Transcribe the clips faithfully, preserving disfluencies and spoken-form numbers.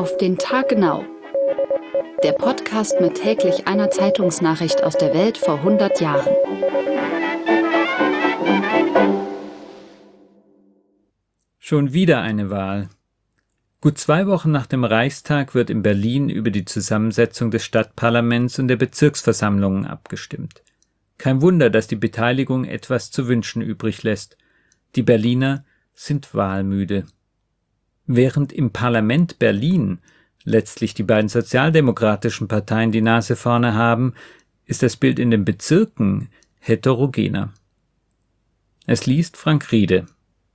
Auf den Tag genau. Der Podcast mit täglich einer Zeitungsnachricht aus der Welt vor hundert Jahren. Schon wieder eine Wahl. Gut zwei Wochen nach dem Reichstag wird in Berlin über die Zusammensetzung des Stadtparlaments und der Bezirksversammlungen abgestimmt. Kein Wunder, dass die Beteiligung etwas zu wünschen übrig lässt. Die Berliner sind wahlmüde. Während im Parlament Berlin letztlich die beiden sozialdemokratischen Parteien die Nase vorne haben, ist das Bild in den Bezirken heterogener. Es liest Frank Riede.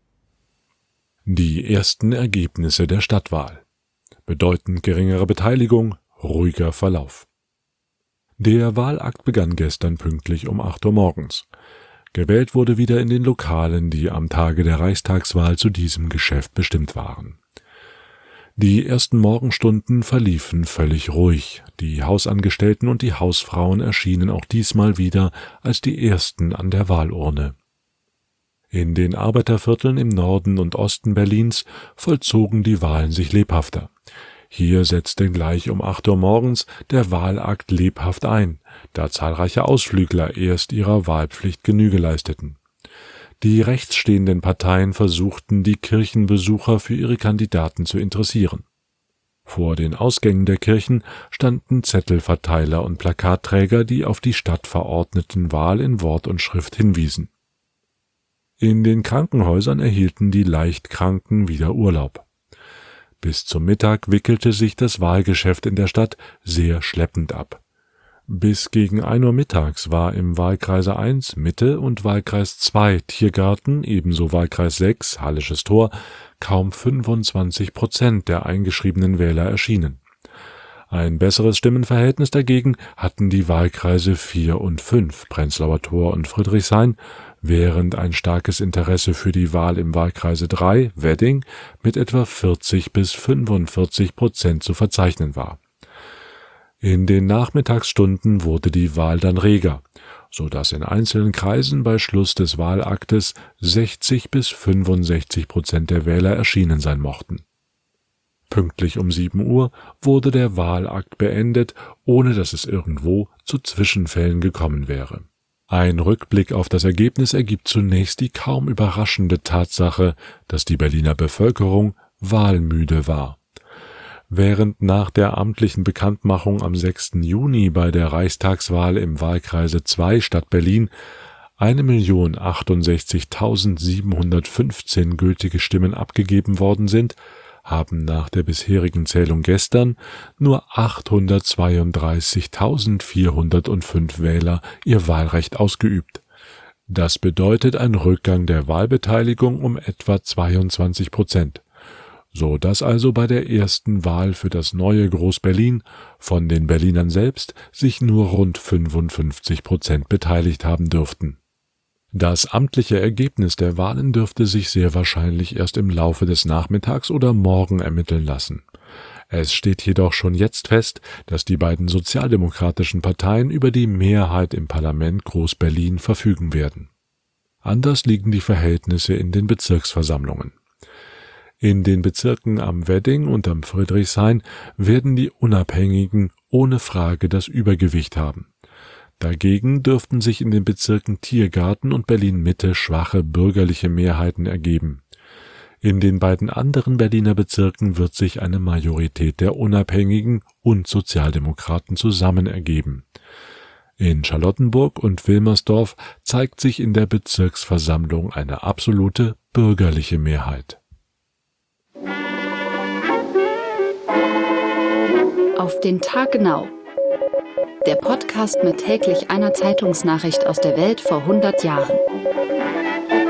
Die ersten Ergebnisse der Stadtwahl. Bedeutend geringere Beteiligung, ruhiger Verlauf. Der Wahlakt begann gestern pünktlich um acht Uhr morgens. Gewählt wurde wieder in den Lokalen, die am Tage der Reichstagswahl zu diesem Geschäft bestimmt waren. Die ersten Morgenstunden verliefen völlig ruhig. Die Hausangestellten und die Hausfrauen erschienen auch diesmal wieder als die Ersten an der Wahlurne. In den Arbeitervierteln im Norden und Osten Berlins vollzogen die Wahlen sich lebhafter. Hier setzte gleich um acht Uhr morgens der Wahlakt lebhaft ein, da zahlreiche Ausflügler erst ihrer Wahlpflicht Genüge leisteten. Die rechtsstehenden Parteien versuchten, die Kirchenbesucher für ihre Kandidaten zu interessieren. Vor den Ausgängen der Kirchen standen Zettelverteiler und Plakatträger, die auf die Stadtverordnetenwahl in Wort und Schrift hinwiesen. In den Krankenhäusern erhielten die Leichtkranken wieder Urlaub. Bis zum Mittag wickelte sich das Wahlgeschäft in der Stadt sehr schleppend ab. Bis gegen ein Uhr mittags war im Wahlkreise eins Mitte und Wahlkreis zwei Tiergarten, ebenso Wahlkreis sechs Hallisches Tor, kaum fünfundzwanzig Prozent der eingeschriebenen Wähler erschienen. Ein besseres Stimmenverhältnis dagegen hatten die Wahlkreise vier und fünf Prenzlauer Tor und Friedrichshain, während ein starkes Interesse für die Wahl im Wahlkreise drei Wedding mit etwa vierzig bis fünfundvierzig Prozent zu verzeichnen war. In den Nachmittagsstunden wurde die Wahl dann reger, so dass in einzelnen Kreisen bei Schluss des Wahlaktes sechzig bis fünfundsechzig Prozent der Wähler erschienen sein mochten. Pünktlich um sieben Uhr wurde der Wahlakt beendet, ohne dass es irgendwo zu Zwischenfällen gekommen wäre. Ein Rückblick auf das Ergebnis ergibt zunächst die kaum überraschende Tatsache, dass die Berliner Bevölkerung wahlmüde war. Während nach der amtlichen Bekanntmachung am sechsten Juni bei der Reichstagswahl im Wahlkreise zwei Stadt Berlin eine Million achtundsechzigtausendsiebenhundertfünfzehn gültige Stimmen abgegeben worden sind, haben nach der bisherigen Zählung gestern nur achthundertzweiunddreißigtausendvierhundertfünf Wähler ihr Wahlrecht ausgeübt. Das bedeutet einen Rückgang der Wahlbeteiligung um etwa zweiundzwanzig Prozent, so dass also bei der ersten Wahl für das neue Groß-Berlin von den Berlinern selbst sich nur rund fünfundfünfzig Prozent beteiligt haben dürften. Das amtliche Ergebnis der Wahlen dürfte sich sehr wahrscheinlich erst im Laufe des Nachmittags oder morgen ermitteln lassen. Es steht jedoch schon jetzt fest, dass die beiden sozialdemokratischen Parteien über die Mehrheit im Parlament Groß-Berlin verfügen werden. Anders liegen die Verhältnisse in den Bezirksversammlungen. In den Bezirken am Wedding und am Friedrichshain werden die Unabhängigen ohne Frage das Übergewicht haben. Dagegen dürften sich in den Bezirken Tiergarten und Berlin-Mitte schwache bürgerliche Mehrheiten ergeben. In den beiden anderen Berliner Bezirken wird sich eine Majorität der Unabhängigen und Sozialdemokraten zusammen ergeben. In Charlottenburg und Wilmersdorf zeigt sich in der Bezirksversammlung eine absolute bürgerliche Mehrheit. Auf den Tag genau. Der Podcast mit täglich einer Zeitungsnachricht aus der Welt vor hundert Jahren.